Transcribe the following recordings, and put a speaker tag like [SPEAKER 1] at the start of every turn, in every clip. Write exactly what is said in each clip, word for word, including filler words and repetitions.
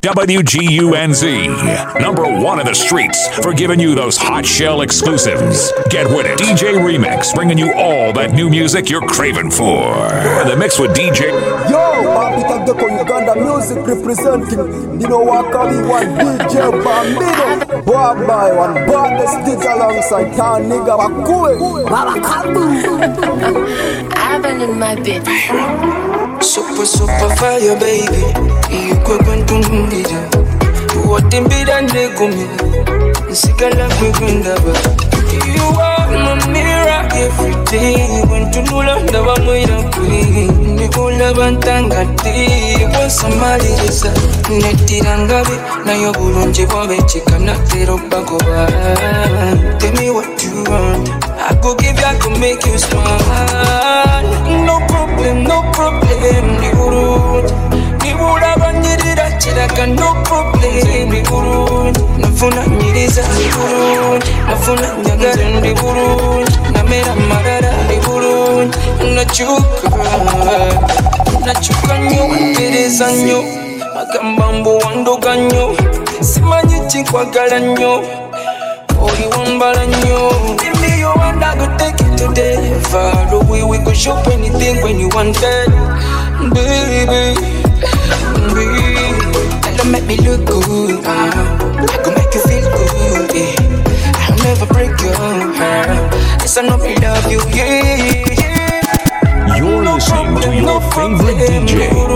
[SPEAKER 1] W G U N Z, number one in the streets for giving you those hot shell exclusives. Get with it. D J Remix, bringing you all that new music you're craving for. You're in the mix with D J.
[SPEAKER 2] Yo, Bobby Tagdeko, Uganda music representing. You know what, call me one D J Bambino. Boy, boy, one baddest D J alongside Town Nigga Bakue.
[SPEAKER 3] I've been in my bed.
[SPEAKER 4] Super, super fire, baby. You go going to need it. What in bed and they go me. Sikala kwenda ba. You are my mirror every day. When to know love, never moira kwi. Nikola bantanga ti. Kwa samali resa. Netirangabe na yo bulunje bobe chika na tero bagoba. Tell me what you want. I go give you, I go make you smile. No problem, no problem. Ni uru, ni ura banjirira chiraka. No problem, ni uru. Nafuna nyiriza, ni uru. Nafuna nyagara, ni uru. Namera marara, ni uru. Nachuka, nachuka nyo, tereza nyo. Magambambo wando ganyo. Simanyi chikwagala nyo. Ori wambala nyo. Give me your hand, I go take it today. Far away, we go shop anything when you want it. Baby, baby, that'll make me look good. uh, I go make you feel good, yeah. I'll never break your heart. Yes, I know we love you, yeah, yeah.
[SPEAKER 1] You're
[SPEAKER 4] No
[SPEAKER 1] listening
[SPEAKER 4] problem,
[SPEAKER 1] to your
[SPEAKER 4] no
[SPEAKER 1] favorite D J.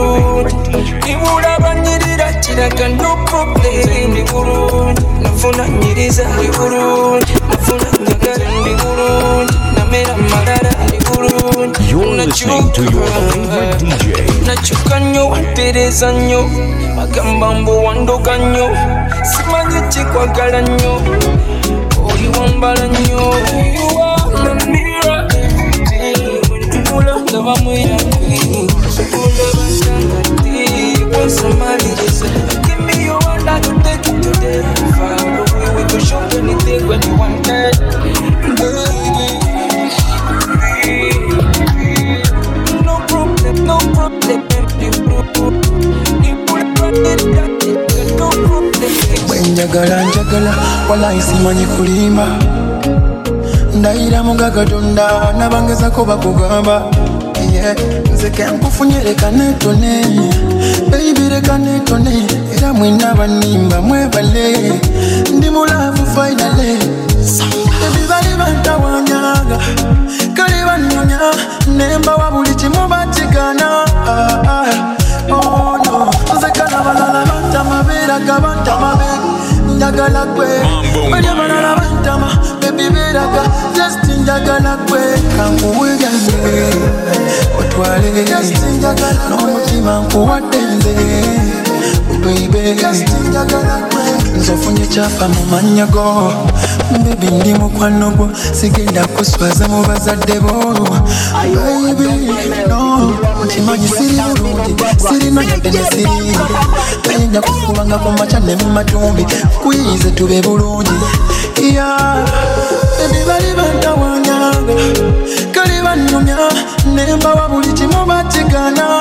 [SPEAKER 4] No problem, ni uru. Nafuna nyiriza, ni uru. Nafuna nyagara, ni uru. Namera marara, ni uru.
[SPEAKER 1] You're listening to your favorite D J.
[SPEAKER 4] Nachuka nyo, tereza nyo. Magambambo wando ganyo. Simanyi chikwagala nyo. Ori wambala nyo. You are my mirror. Never moira kwi. Sikula bantanga ti. Kwa samali resa. Give me your hand, I can take it today. Far away, we go shop anything when you want it. Baby, no problem, no problem. No problem.
[SPEAKER 5] Njagala njagala wala isimanyi kulimba. Ndaira mugaga tonda nabangeza ko bakugamba. Yeah, nze kenkufunye leka netone. Baby leka netone. Era mwina banimba mwebale. Ndi mulavu finally. Baby bali bantawanyaga. Kali banyonya. Nemba wabuli chimu batigana. Oh no. Nze kana balala bantamabera kabantamabera. Njagala kwe. Bali balala bantama. Baby beraga. Just njagala kwe. Kankuwega nze. Otwale. Just njagala kwe. N'omutima nkuwaddenze. Baby, just njagala kwe. Nzofunye chapa mu manyago. Baby ndi mukwano gwo. Sigenda kuswaza mu bazadde bo. Baby, no. Nkimanyi siri bulungi. Sirina yadde ne siri. Nayinja kufubanga ku maca ne mu matumbi. Kuyize tube bulungi. Yeah. Baby bali bantawanyaga. Kali banyumya. Nemba wabuli kimu batigana.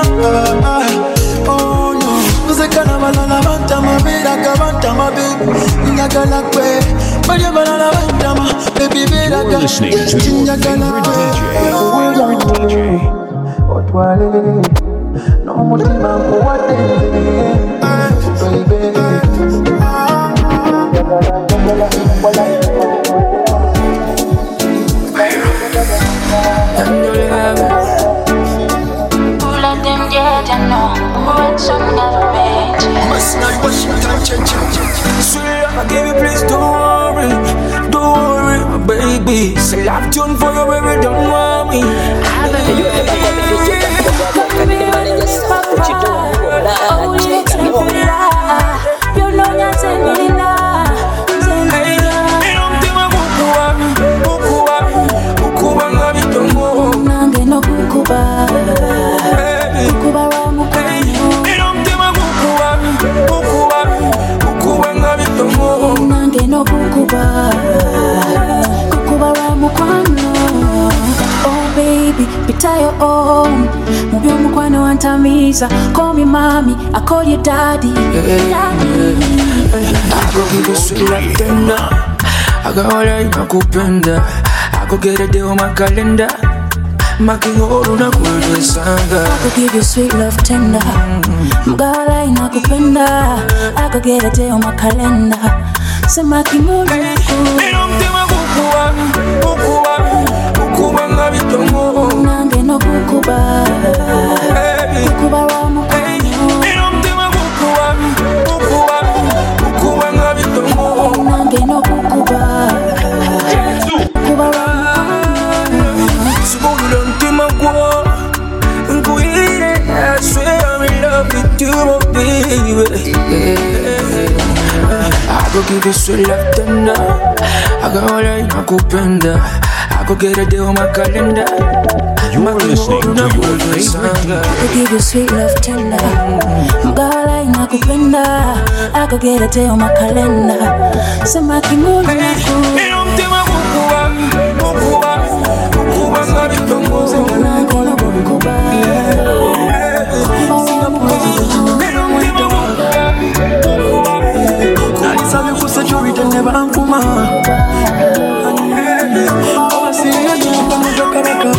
[SPEAKER 5] Oh no. Nzekana balala bantama beraga bantama baby. Njagala kwe. Bali balala bantama baby beraga.
[SPEAKER 1] You're listening to your favorite D J.
[SPEAKER 5] Otwale. N'omutima nkuwaddenze. Baby.
[SPEAKER 4] I give you please don't worry, don't worry, my baby. Say I've tune for you, baby, don't worry.
[SPEAKER 3] You ever got the video that you got and the money just put you down. You know you're saying me now.
[SPEAKER 4] Hey, you don't think I'm kukuwa, kukuwa, kukuwa ngabi tongo.
[SPEAKER 3] Nange no kukuba, kukuba wa mukanyo.
[SPEAKER 4] You don't think I'm kukuwa, kukuwa, kukuwa ngabi tongo.
[SPEAKER 3] Nange no kukuba, kukuba wa mukanyo. Oh baby, pitayo oh, mubyo
[SPEAKER 6] Misa, call me mommy, I call you daddy. Daddy.
[SPEAKER 4] I go give you sweet like tender. I got all I nakupenda. I go get a day on my calendar. Makihoro na kuwezanga.
[SPEAKER 6] I could give you sweet love tender. Mgala inakupenda. I could get a day on my calendar. Sema kimuru
[SPEAKER 4] Nilomtima kukuwa, kukuwa, kukuwa nga bitongo.
[SPEAKER 6] Nange no kukuba, kukuba wa mukano.
[SPEAKER 4] Nilomtima kukuwa, kukuwa, kukuwa nga bitongo.
[SPEAKER 6] Nange no kukuba, kukuba wa mukano.
[SPEAKER 4] Subulu ntima kwa, nkuire. I swear I'm in love with you, my baby. I go give you sweet love tender. I got all I nakupenda. I go get a day on my calendar.
[SPEAKER 1] You're listening to your favorite
[SPEAKER 6] I could give you sweet love tender. Mgala inakupenda. I could get a day on my calendar. Sema kimuru
[SPEAKER 4] Nilomtima kukuwa, kukuwa, kukuwa nga bitongo.
[SPEAKER 6] nange no kukuba, kukuba wa mukano.
[SPEAKER 5] Nalisabe ku security ne bankuma. Obasiye nyumba mujakaraka.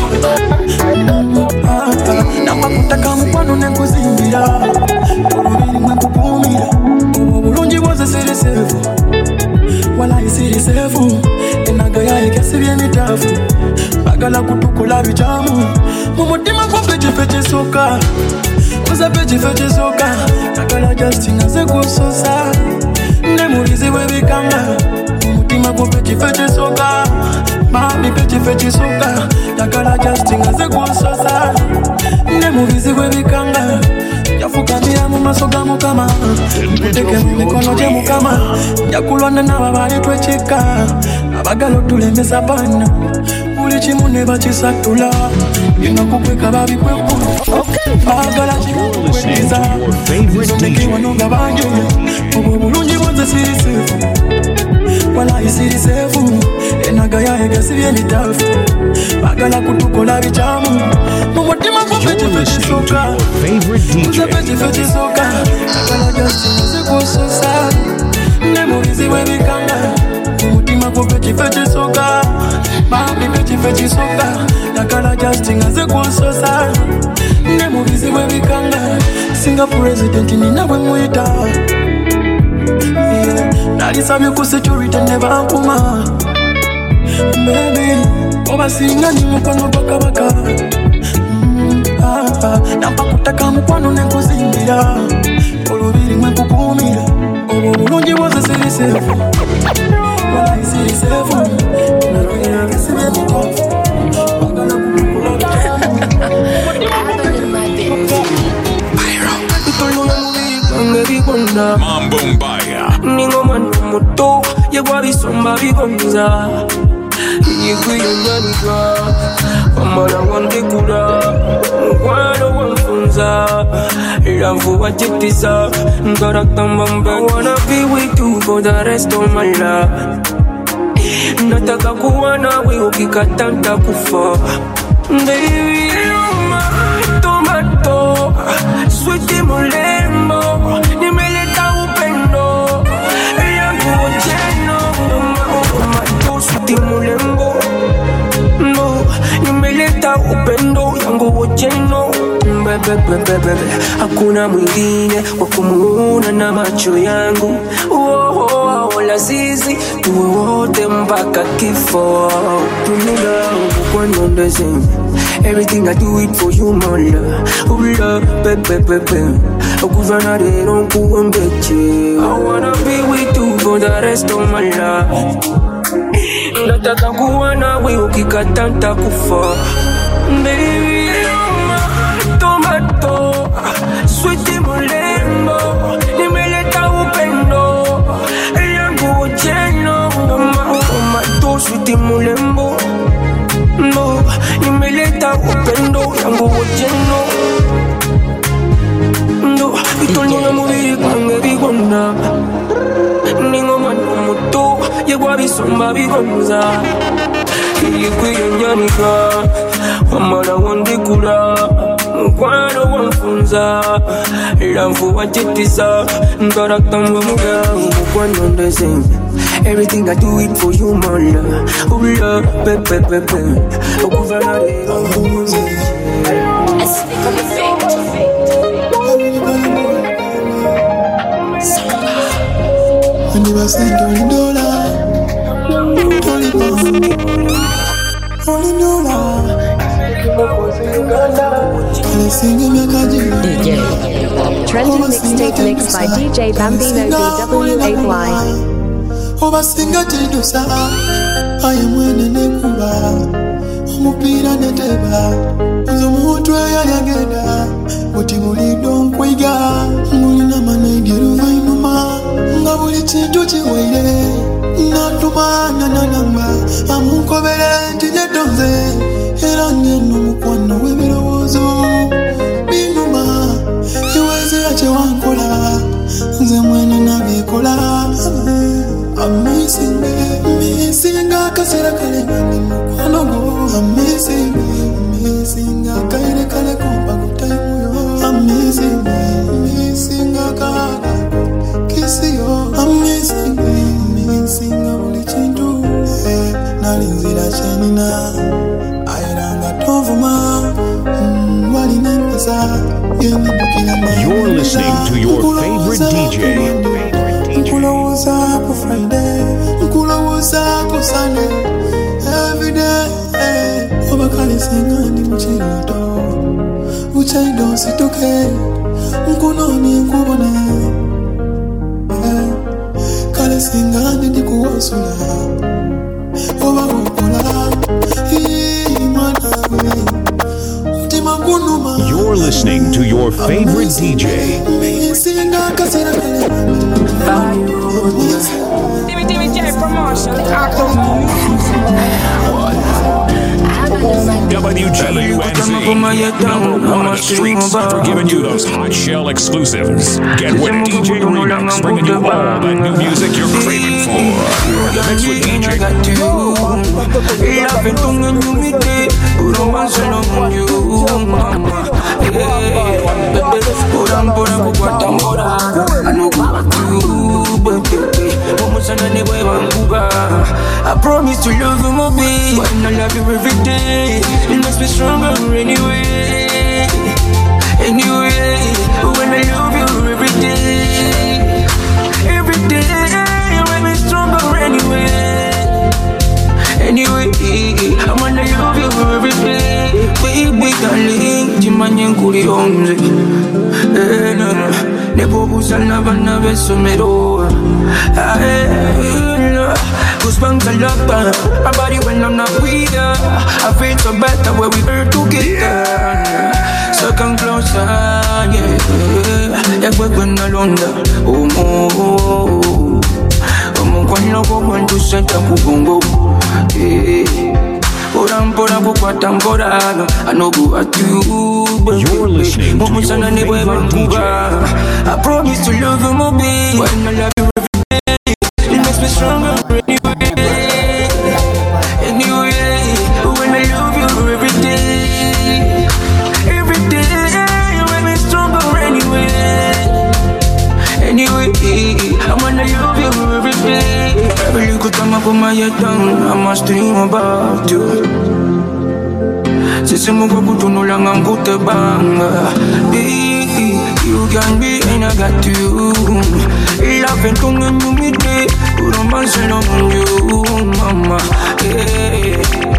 [SPEAKER 5] Namakutaka mukwano ne kuzimbira. Olubiri mwe kupumira. Obulungi bwose siri sefu. Wala isiri sefu. Enaga yaye kesibye emitafu. Bagala kutukula bicamu. Mu mutima gwo peche soka. Uza peche peche soka. Bagala Justin aze kusosa. Ne mubizi webikanga. Mu mutima gwo peche peche soka. Mami peche peche soka. Bagala Justin aze kusosa. Ne mubizi webikanga. Yafukamira mu maso ga Mukama. Muteke mu mikono gye Mukama. Yakulwana n'ababali twekika. Abagala otulemesa bana. Buli kimu ne bakisatula. Binakukweka babikwekulu. Bagala kimukwekeza. Nsomekewa nonga bangi. Obwo bulungi bwonze siri sefu. Wala isiri sefu. Enaga yaye gasibye emitafu. Bagala kutukola bicamu. Mu mutima gwo peche peche soka. Uza peche peche soka. Bagala Justin aze kusosa. Ne mubizi webikanga. Mu mutima gwo peche peche soka. Mami peche peche soka. Bagala Justin aze kusosa. Ne mubizi webikanga. Singa president nina bwe mwita. Nalisabye ku security ne bankuma. Baby, obasinga ni mukwano bakabaka. Nampakutaka mukwano ne kuzimbira. Olubiri mwe kupumira. Obwo bulungi bwose siri sefu. Wala isiri sefu. Naroya kesibye mitafu. Bagala kutukula bicamu.
[SPEAKER 1] Mambo Mbaya.
[SPEAKER 4] Ningoma muto yegwa bisomba bigonza yigwiyanyanika amara wandekura mukwano wanfunza iravu wajetiza ngaratamba mbe. I wanna be with you for the rest of my life. Nataka kuwa nawe ukikata nitakufa. Baby, you're my tomato, sweet mulembo. Nimeleta upendo yangu ojeno. Tomato sweet mulembo. No, nimeleta upendo yangu ojeno. Bebe bebe bebe, hakuna mwingine wa kumuona na macho yangu. Oh, oh, oh, lazizi tuwe wote mpaka kifo. Tunila kwa ndondeze. Everything I do it for you, my love. Oh love, bebe bebe. Okuvana rero nkuombeche. I wanna be with you for the rest of my life. Nataka kuwa nawe ukikata nitakufa. Baby, you're my tomato, sweet mulembo. Nimeleta upendo yangu ojeno. Tomato sweet mulembo. No, nimeleta upendo yangu ojeno. No, itolina mubiri kwange bigona. Ningoma muto yegwa bisomba bigonza. Yigwiyanyanika amara wandekura mukwano wanfunza lamfu wachitiza nkaraktamwe muga mukwano ndezembe. Everything I do it for you, my love. Oh love, pepe pepe. Okuvana rero nkunze.
[SPEAKER 7] I speak on the fate.
[SPEAKER 5] I never said only dollar, only pound, only dollar.
[SPEAKER 8] D J Trending mixtape mixed by D J Bambino D W eight Y.
[SPEAKER 5] Obasinga tidusa aye mwene nekuba omupira neteba nzo mutwe yayagenda uti bulido nkwiga mulina manegero vainuma nga buli kintu kiwere natuma nananamba amukobere nti nedonze era ngeno mukwano w'ebirowoozo binuma iwezera kyewankola nze mwene nabikola. I'm missing me, missing a kasera kale ngani mukwano go. I'm missing me, missing a kaire kale kompa kutaimu yo. I'm missing me, missing a kala kisi yo. I'm missing me, missing a buli chintu. Nalinzira chenina airanga tovuma wali nempesa.
[SPEAKER 1] You're listening to your favorite D J.
[SPEAKER 5] Nkulowoza ku Friday, nkulowoza ku Sunday, every day. Obakale singa ndi mukiroto, buchaido situke, nkunoni nkubone. Kale singa ndi ndikuwosula, obakokola, imana we, utima kunuma.
[SPEAKER 1] You're listening to your favorite D J.
[SPEAKER 5] Singa kasera kale.
[SPEAKER 4] Timmy Timmy J promotion.
[SPEAKER 1] W G U N Z, number one on the streets for giving you those hot shell exclusives. Get with D J Remix, bringing you all that new music you're craving for. You're in the mix with D J.
[SPEAKER 4] I promise to love you, my baby, and I love you every day. You must be stronger anyway. Anyway, when I love you every day, every day, you make me stronger anyway. Anyway, I wanna love you every day. Baby, darling, jimanye nkuli onze. Eh, no, no. Nebo busana bana besomero. Ah, goosebumps all up, my body when I'm not with her. I feel so better when we were together. So come closer, yeah. Yeah, we're gonna London. Oh, oh, oh. I'm gonna go on to set up a bongo.
[SPEAKER 1] You're listening to your favorite D J.
[SPEAKER 4] I promise to love you, my baby. When I love you every day, it makes me stronger anyway. Anyway, when I love you every day, every day, you make me stronger anyway. Anyway, I wanna love you every day. Every little time I put my head down, I must dream about you. Sisi mugo kutunula ngangute banga. Baby, you can be and I got you. Love and tongue and you meet me. Put on my son on you, mama. Yeah.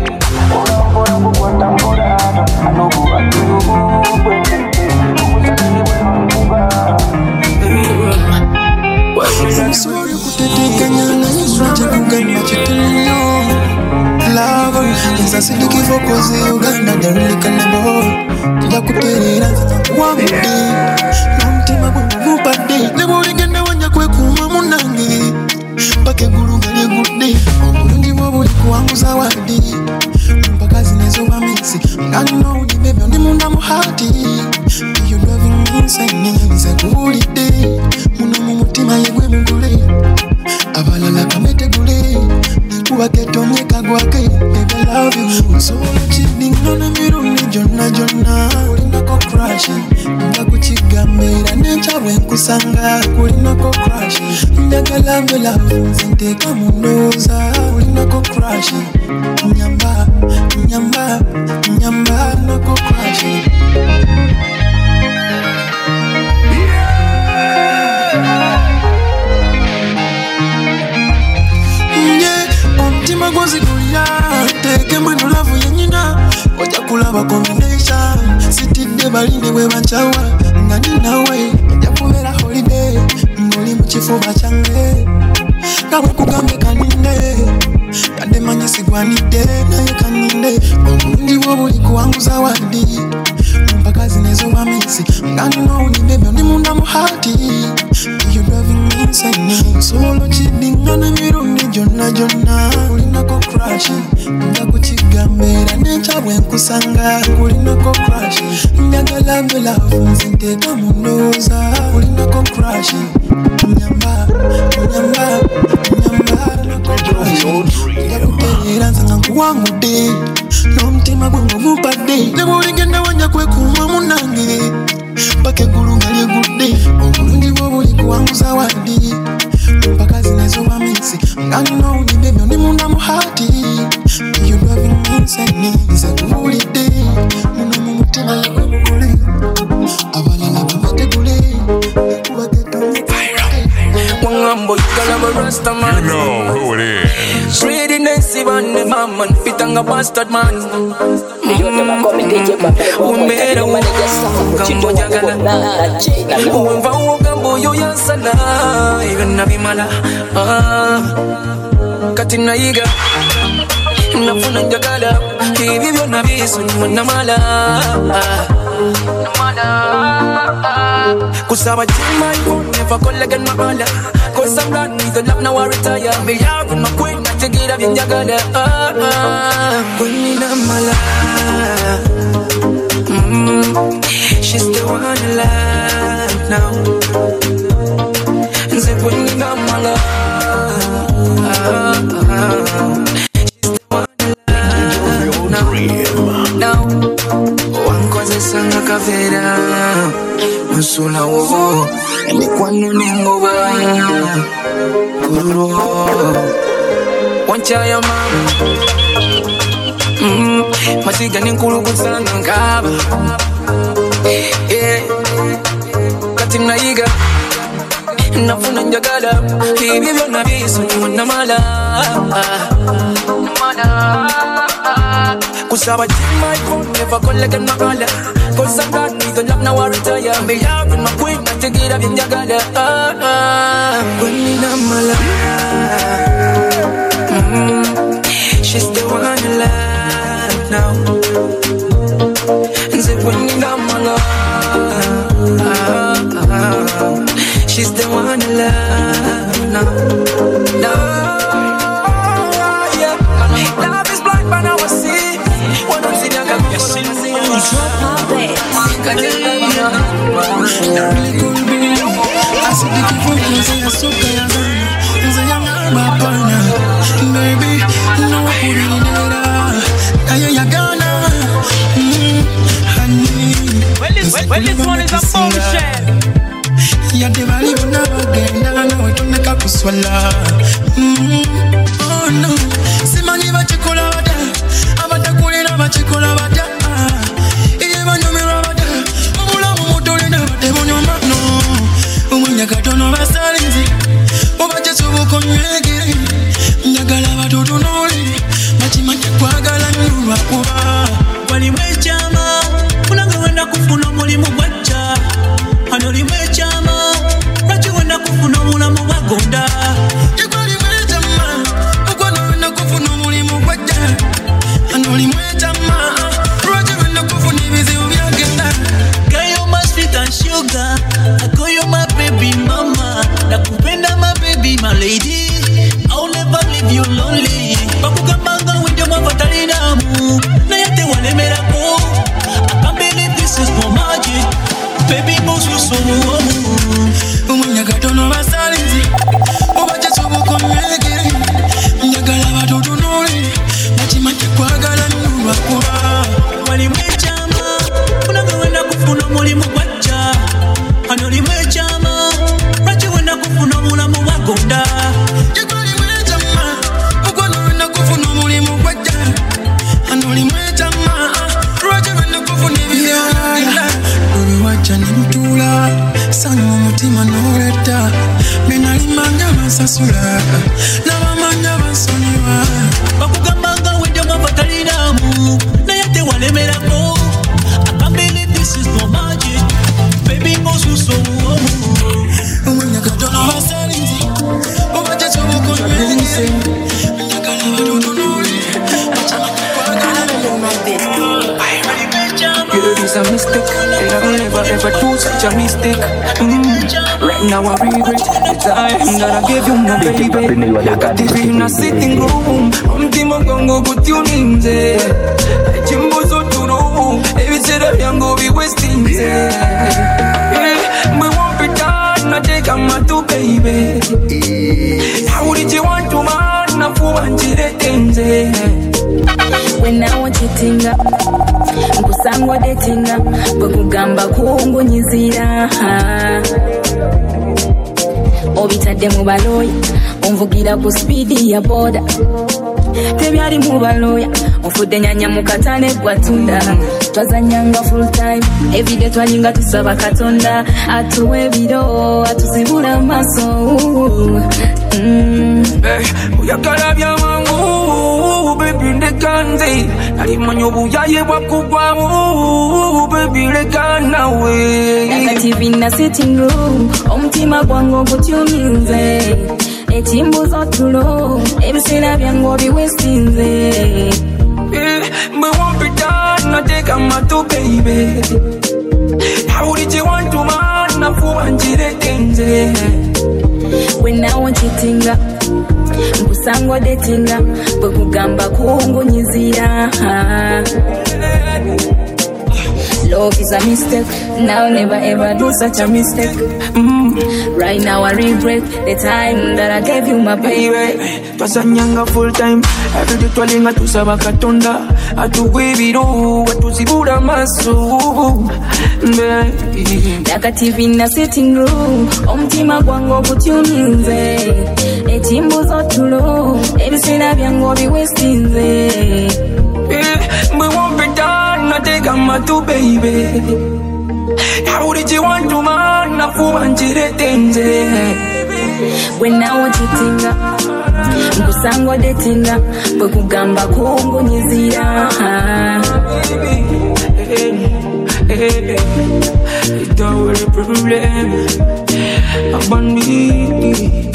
[SPEAKER 5] I'm sorry kutetekanya na niswache kugamba chitino. Love is a silky focus Uganda darling kanabo. Tija kuterera wamudi. Namtima kuvupade. Nebo ligenda wanya kwe kuma munangi. Mpake gulugale gude. Obulungi bobuli kuwangu zawadi. Mpaka zinezoba mixi. Ngani no udi baby ndi munda muhati. You loving me inside me. Nze kulide. Muno mumutima yegwe mugule. Abalala kamete gule. Kuba ketonye kagwake. Baby I love you. So cheating on a mirror. Jonna jonna. Ulinda ko cry. nechawe nkusanga kulinako crash njagala gwe love nzinteka mundoza kulinako crash nyamba nyamba nyamba nako crash Omutima gwozigulira teke mweno lavu yenyina ojja kulaba combination sitidde balinde bwe banchawa nga ninawe ojja kubeera holiday ng'oli mu kifuba kyange nga bwe kugambe kaninde kadde manyi sigwanidde naye kaninde obulungi bwo buli kuwanguza waddi mu mpaka zino ez'obwamisi nga nina owulidde ndi munda mu hati you driving me insane solo kidingana mirundi gyonna gyonna kulinako crash nja kukigambera nenkya bwe nkusanga kulinako crash njagala gwe love nzinteka mu ndowooza kulinako crash nyamba nyamba nyamba nako crash nja kutegeera nze nga nkuwangudde n'omutima gwe ng'omumpadde ne bw'oligenda wanja kwekuuma munnange paka eggulu nga lyegudde obulungi bwo buli kuwanguza waddi mpaka zino ez'obwamisi nga nina owulidde byo ndi munda mu hati you driving me insane nze kuwulidde muno mu mutima yagwe mugole abalala babategule
[SPEAKER 4] Wangambo, you got a rasta man.
[SPEAKER 1] You know who it is.
[SPEAKER 4] Greediness, even the man, fit on a bastard man.
[SPEAKER 3] You never come and take your back.
[SPEAKER 4] We made a woman, Gambo Jagala. Whoever Gambo, you yansana, even Nabi Mala. Katina Iga, Nafuna Jagala, Kivi Nabi Sunamala. Kusaba Jima, never call again Mala. Cause I'm not need the love now I retire. Me out with my queen, not to get up in Jagala. Queen Mala. She's the one alive now. And say Queen Mala. She's the one alive now. Now, one cause it's on the cavera. Musula wo, ni kwanu ningoba. Kururo, wancha ya mama. Mm, masiga ninkulu kusana ngaba. Eh, katina iga. Nafuna njagala, hivi vyo nabisu ni namala. Namala. Kusaba jima ikon, never call again makala. Cause I'm not need the love now I retire. Me out with my queen, not to get up in Jagala. Queen Namala. She's the one alive now. And say Queen Namala. She's the one alive now. Now. Yeah. Love is blind, but now I see. One of the young girls.
[SPEAKER 9] Well, this one is a bombshell.
[SPEAKER 5] Ya te vale una bagenda, no es una capuzuela. Oh no, se maniva chocolate, abata kulina ba chocolate. Iba no me rabata, umula mumutole na bate bonyo mano. Umunya katono basalinzi, obaje subu konywege. Nyagala batoto noli, machimanye kwagala nulwa kuba.
[SPEAKER 9] Wali mwechama, unanga wenda kufuna mulimu gwacha. Anoli mwechama, rachi wenda kufuna mulamu wagonda.
[SPEAKER 5] Ikwali mwechama, ukwano wenda kufuna mulimu gwacha. Anoli mwechama, rachi wenda kufuna ibizi ubyagenda.
[SPEAKER 9] Girl, you my sweet and sugar. I call you my baby mama. Nakupenda my baby, my lady. I'll never leave you lonely. Bakugambanga wende mwafatali damu. Na yate wale merako. I can't believe this is no magic. Baby, most you so warm.
[SPEAKER 5] Umunya katono basalinzi, obaje subu konywege. Nyagala batoto noli, machimanye kwagala nulwa kuba.
[SPEAKER 9] Wali mwechama, unanga wenda kufuna mulimu gwacha. Anoli mwechama.
[SPEAKER 5] mutima noleta Benalimanga basasula Nabamanya basoniwa
[SPEAKER 9] Bakugambanga wende mwafatalinamu naye tewalemerako I can't believe this is no magic baby ngosuso
[SPEAKER 5] Umanya katono basalinzi Obaja chobuko nwenze Nyakala badononole Achama kupaka
[SPEAKER 4] Girl, it's a mistake. I will never ever do such a mistake. Mm. Right now I regret the time that I gave you my baby. Like a T V in a sitting room. Umtima kwangu kutuninze. Chimbozo turo. Every said I am go be wasting. We won't pretend I take a matu baby. How did you want to man? Na fuanjire tenze.
[SPEAKER 6] When I want you tinga Nkusangwa detinga Bwekugamba kuungunyizira Obitadde mu baloya Onvugira ku speedi ya boda Tebyali mu baloya Onfudde nyanya mu katane gwatunda Twazanyanga full time Everyday twalinga tusaba Katonda Atuwe biro Atuzibula amaso mm.
[SPEAKER 4] Hey, uyagala bya mangu baby lekanze Nalimanyo buyaye bwakugwamu baby lekana we
[SPEAKER 6] Naka T V na sitting room Omutima gwangu gutyuminze Etimbuzo tulo Ebisera byangu biwestinze
[SPEAKER 4] We won't be done I take a matu baby How did you want to man Na fuanjire tenze
[SPEAKER 6] When I want you tinga Nkusangwa detinga Bwekugamba kuungunyizira Love is a mistake. Now never ever do such a mistake. Mm. Right now I regret the time that I gave you my baby.
[SPEAKER 4] Twasanyanga full time. Every day twalinga tusaba Katonda. Atuwe biro atuzibula maso.
[SPEAKER 6] Naka T V na sitting room. Omutima gwangu gutyuminze. Etimbuzo tulo. Ebisera byangu biwestinze.
[SPEAKER 4] We won't be done, I take a matu baby. How did you want to man? Na fuanjire tenze.
[SPEAKER 6] When I want you tinga Nkusangwa detinga Bwekugamba kuungunyizira
[SPEAKER 4] It's the only problem about me.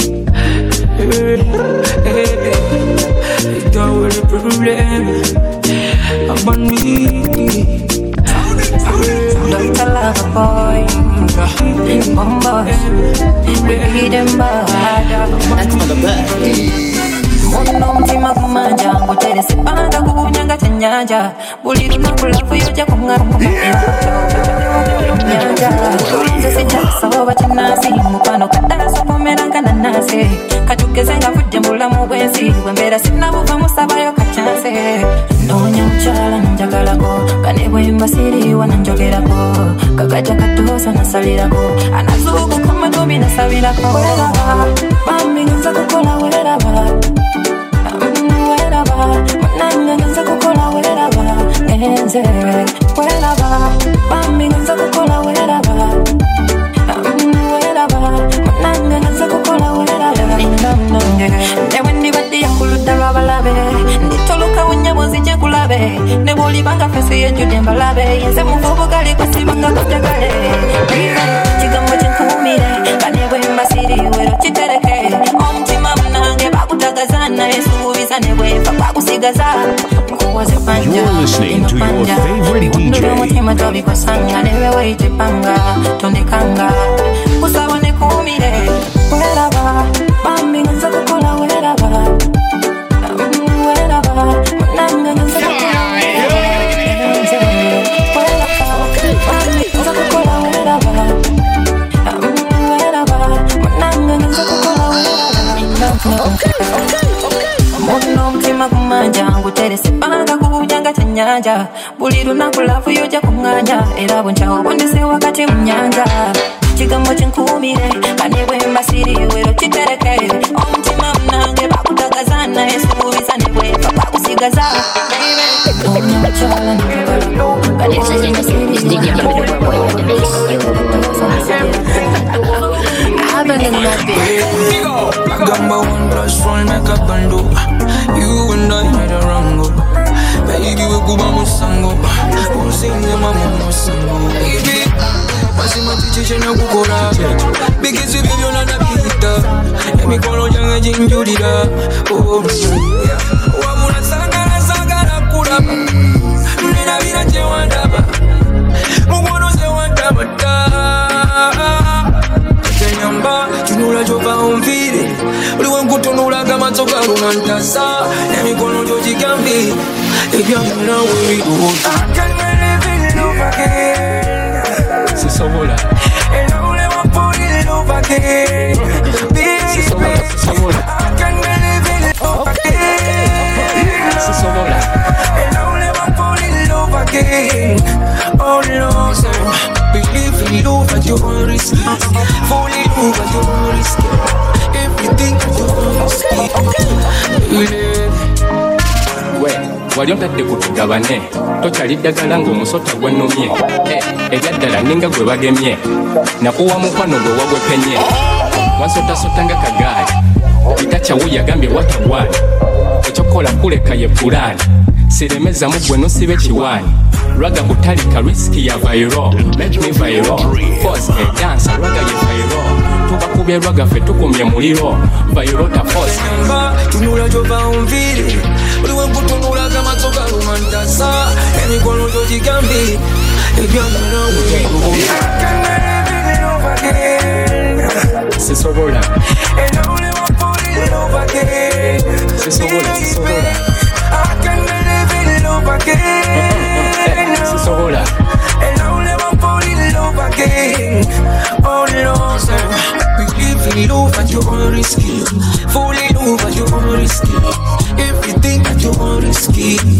[SPEAKER 4] It's the only problem about me.
[SPEAKER 10] Don't tell a boy, bombos, we them bad. That's for the bad. Mono mtima kumanja Ngotere sepanda kukunyanga tenyanja Buliru na kulafu yoja kumgaru Nyanja Nze sijasa oba chinasi Mupano kadara sopomeranga na nasi Kachukeze nga fuje mulamu bwensi Wembera sinabuva musabayo kachanse Nonya mchala njagalako Kanebwe mbasiri wananjogerako Kakaja katosa nasalirako Anazugu kama dobi nasabirako Weraba, mami nza kukola weraba Weraba, mananga nza kukola weraba Ngenze, weraba, mami nza kukola weraba Weraba, mananga nza kukola weraba Newe ndibadi yankuluda lwabalabe Nditoluka unyabo zije kulabe Neboli banga fesi yejude mbalabe Yenze muvubu gali kwa sibanga kujagale Chigambo chinkumire Kanebwe mbasiri wero chitereke Omtima mnange bakutagazana Yesu ubizane wefa bakusigaza Mkuwaze panja
[SPEAKER 1] You're listening to your favorite D J.
[SPEAKER 10] Mutima tobi kwa sanga Newe weite panga Tondekanga Usabone kumire Weraba Bambi nganza kukola weraba Weraba Mananga nganza kukola Mono mtima kumanja Ngutere sepanga kukunyanga tenyanja Buliru na kulafu yoja kunganya Era bonchaho bondese wakati mnyanja Chigambo chinkumire Kanebwe mbasiri wero chitereke Omtima mnange bakutagazana Yesu ubizane wefa bakusigaza Onya mchala njagalako Kanebwe mbasiri banging that bitch.
[SPEAKER 4] I got my one plus one make up and do. You and I had a rango. Baby, we go by Musango. Who sing the mama Musango? Baby, passing my teacher na kukora. Because you baby on a pita. Let me call on young Jim Judida. Oh, yeah. Wamuna sangara sangara kura. Nina vina chewanda ba. Mugono chewanda mata. Nyamba, tunula joba umvire. Uliwe mkutunula kama toka runantasa. Nemi kono joji gambi. If you're gonna worry, I can't believe it over again.
[SPEAKER 11] Sisobola.
[SPEAKER 4] And I only want to put it over again. Sisobola, Sisobola. I can't believe it over again.
[SPEAKER 11] Sisobola.
[SPEAKER 4] And I only want to put it over again. Oh no, sir. Believe in love at your own risk. Fall in love at your own risk. Everything at your own risk.
[SPEAKER 11] Well. Wali ontadde ku tugabane tokyali ddagala ng'omusota gwennomye ebyaddala ninga gwe bagemye nakuwa mukwano gwe wagwepenye wansotasota nga kagaali bitakyawo yagambye watagwali ekyokola kuleka ye pulaani siremeza mu gwe nosiba ekiwaani raga butalika risiki ya vairo make me vairo force a dancer raga ye vairo tubakubye raga ffe tukumye muliro vairo ta force
[SPEAKER 4] tunula joba umvire uliwe mkutunula kama toka rumantasa emikono joji gambi ebyamuna wewe I can't believe it over again.
[SPEAKER 11] Sisobola.
[SPEAKER 4] And I only want to put it over again.
[SPEAKER 11] Sisobola, Sisobola.
[SPEAKER 4] I can't believe it over again.
[SPEAKER 11] Sisobola.
[SPEAKER 4] And I only want to put it over again. Oh no, sir. Believe in love at your own risk. Fall in love at your own risk. Everything at your own risk.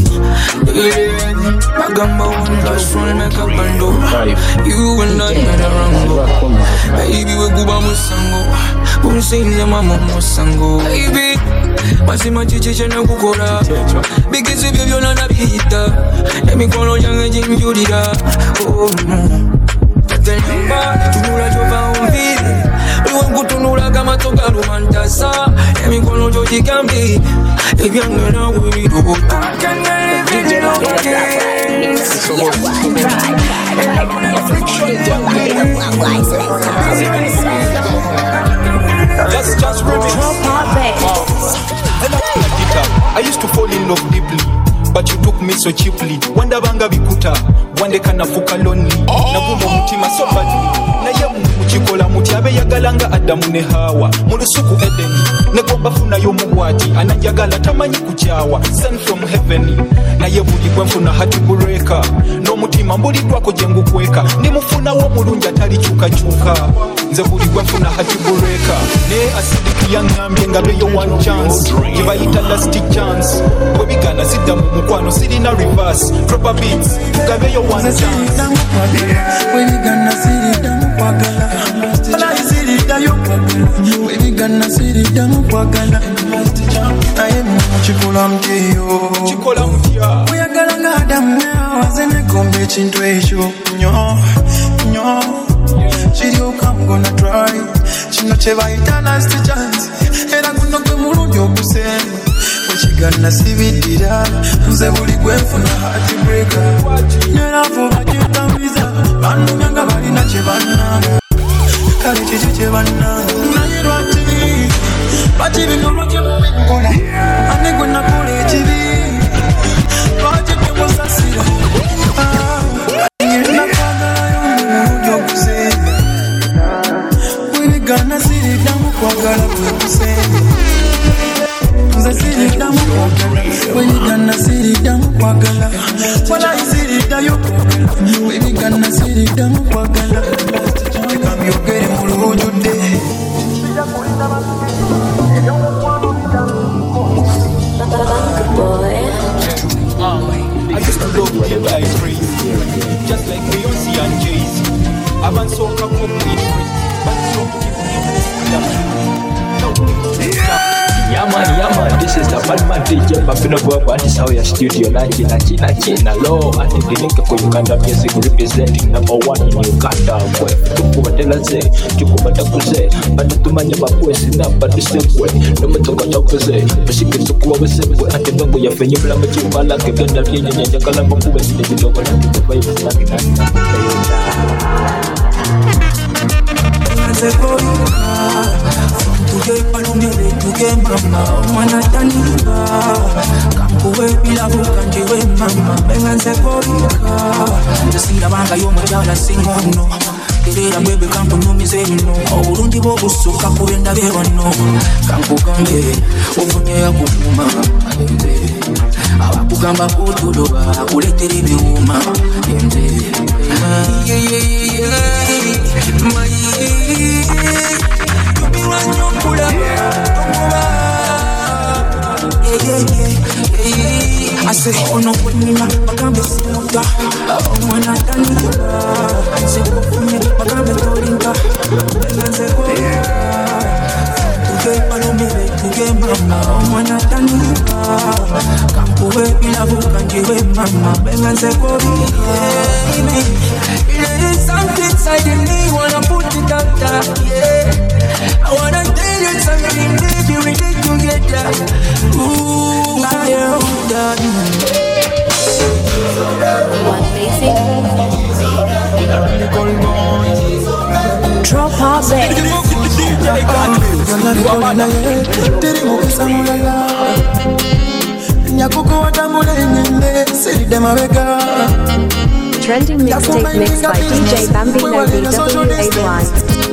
[SPEAKER 4] I got my one plus one make up and do. You and I had a rango. Baby, we go by Musango. Who sing the mama Musango? Baby, Masima chichi na kukora. Because if you're not a pita, let me call on young Jim Judida. Oh no. Tatenyamba, tunula joba umvire. Uliwe mkutunula kama toka rumantasa. Let me call on Joji Gambi. If you're gonna worry, I can't believe it over again.
[SPEAKER 12] Let's just remix. I used to fall in love deeply, but you took me so cheaply. Wanda banga bikuta, wande kanafuka lonely. Naguma mutima so badly. Na ye mukikola muti abe yagalanga Adamu ne Hawa. Mulusuku Edeni, ne gomba funa yo mugwati. Anajagala tamanyi kuchawa, sent from heaven. Na ye buli kwemfuna hati bureka. No mutima mbuli twako jengu kweka. Ni mufuna wo mulungi atali chuka chuka. Nze buli kwemfuna hati bureka. Ne asidiki yangambye ngabe yo one chance. Give it a last chance. Bwe bigana sida mu mukwano sirina reverse. Proper beats, tugabe yo one chance.
[SPEAKER 5] Bwe bigana sirida mu kwagala. Ala sirida yo kwagala. Bwe bigana sirida mu kwagala. Aye mu chikola mtiyo.
[SPEAKER 12] Chikola mtiya.
[SPEAKER 5] Uyagala nga Adamu wazene kombe chintu ekyo. Nyo, nyo. Chiryoka I'm gonna try. Chino chebayita last chance. Era kuno kwe mulungi okusemba. Wechigana sibidira. Nze buli gwenfuna heart breaker. Nyera vuba chitambiza. Banu nyanga balina chebana. Kale chichi chebana. Nayerwa chini. Bachi bino chebana. Ane gwana kule chibi. Bachi bino sasira. Nyera kwagala yo mulungi okusemba. Gana siri damu kwa gala kusembe. Nze siri damu kwa gala. Wewe gana siri damu kwa gala. Wala siri dayo. Wewe gana siri damu kwa gala. Kamyogere mulujude.
[SPEAKER 12] I used to love the guy crazy, just like Beyonce and Jay-Z. I've been so complete.
[SPEAKER 11] Yeah man, yeah man, this is the
[SPEAKER 13] Malman D J Bambino Bobo and Sao ya studio na china china china low and the link for Uganda music representing number one in Uganda. Kwe tukubatela ze tukubata kuze bado tumanya bakwesi na bado sebwe no mutoka tokoze bashikitse kuba basebwe ate ngongo ya fenye bla machimala ke ganda byenye nyanja kala bakuba sinde bidoko na kuba yifuna kinana Tuge palumele tuge mama Mwana tanika Kampuwe bila bukanjiwe mama Benganze korika Jasira banga yomo jala singono Kirera mbebe kampu numize mino Oburundi bobusuka kubenda bewano Kampu kange Ufunye ya kukuma Abakugamba kutuloba Kuletere biuma Yeah yeah yeah yeah My I say, oh no, put me back, I can't be seen up there. Oh, when I done it, I say, oh, put me back, I can't be holding back. Then I say, oh, to get follow me, to get mama. Oh, when I done it, can't go away, be love, can't give away, mama. Then I say, oh, baby, there is something inside in me, wanna put it out there, yeah. I wanna tell you something, baby, we need to get that. Ooh, I am done.
[SPEAKER 8] One basic. Drop our bed. Trending mixtape mixed by D J Bambino B W A Y.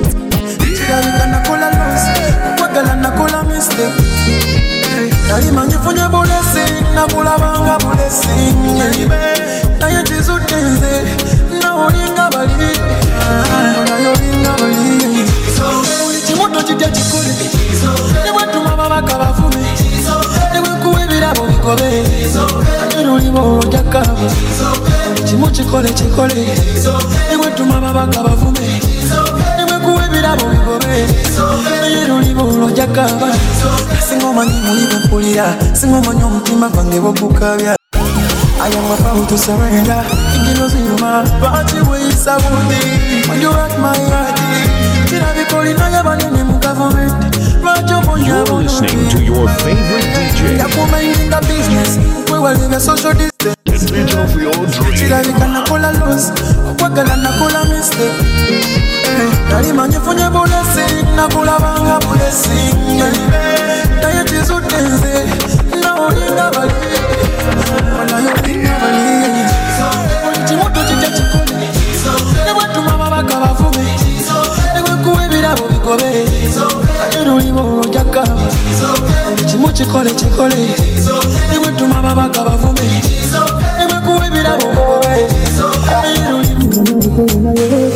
[SPEAKER 5] Nalima njifunye blessing, nakula banga blessing. Naye tizutenze, na olinga bali, na olinga bali. Chimoto chija chikole, niwe tumaba baka bafume, niwe kuwe birabo bikobe, niwe libo jakabo. Chimo chikole chikole, niwe tumaba baka bafume, niwe kuwe birabo bikobe, niwe libo jakabo. Singo manyi mulimu pulira, singo manyi omutima gwange bokukabya. I am about to surrender, ingino ziruma, bachi weisa bundi. When you rock my heart, kila bikoli na yabanene mu government.
[SPEAKER 1] You're listening to your favorite D J.
[SPEAKER 5] Yakuma in the business, we will live a social distance.
[SPEAKER 1] Individual for your dreams.
[SPEAKER 5] Chila bikana kola loss, okwagala na kola mistake. Nalima njifunye blessing, nakula banga blessing. Naye tizutenze, na olinga bali, wala yolinga bali. Chimoto chija chikole, niwe tumaba baka bafume, niwe kuwe birabo bikobe, niwe libo jakabo. Chimo chikole chikole, niwe tumaba baka bafume, niwe kuwe birabo bikobe, niwe libo jakabo.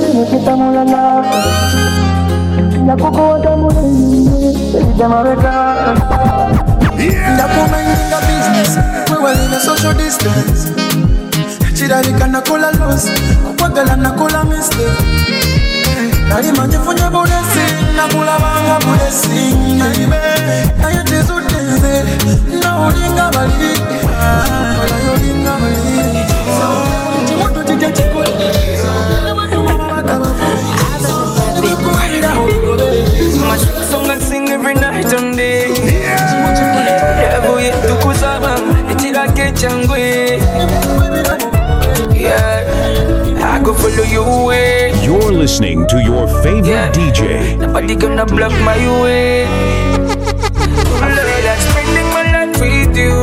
[SPEAKER 5] Yakuma in the business, we will in a social distance. Chiralika na kola loss, okwagala na kola mistake. Nalima njifunye blessing, nakula banga blessing. Naye tizutenze, na olinga bali, wala yolinga bali. Chimoto chija chikole,
[SPEAKER 4] my song I sing every night and day. Evo yetu kuzama, itira kechangwe. Yeah, I go follow you way.
[SPEAKER 1] You're listening to your favorite yeah. D J.
[SPEAKER 4] Nobody gonna block my way. I'm spending my life with you.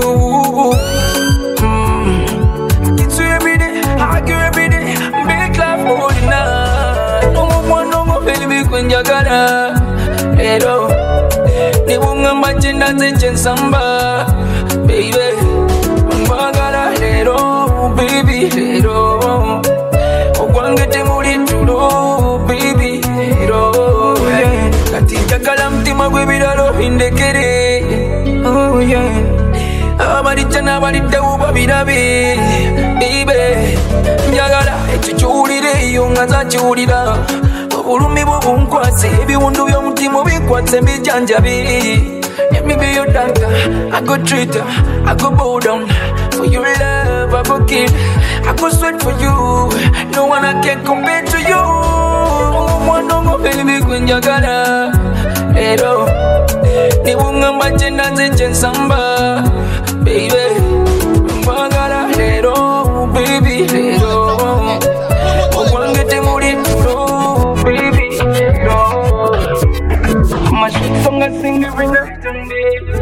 [SPEAKER 4] Mm. It's every day, argue every day, make love all the night. No more, no more, baby, when you gotta. Hello, ni bunga machenda zeche samba, baby. Mbagala hello, baby, hello. Ogwangete muri tulo, baby, hello. Katika kala mtima gwe biralo indekere, oh yeah. Abarichana barite uba birabe, baby. Mbagala echichulire yunga za chulira. Ulumi bw'obunkwase ebiwundu by'omutima obikwatse mbijanjabi me be your doctor. I go treat her, I go bow down. For your love, I go kill. I go sweat for you. No one I can compare to you. One no go baby when you gotta. Hey, do. Ni bunga machina zenje samba, baby.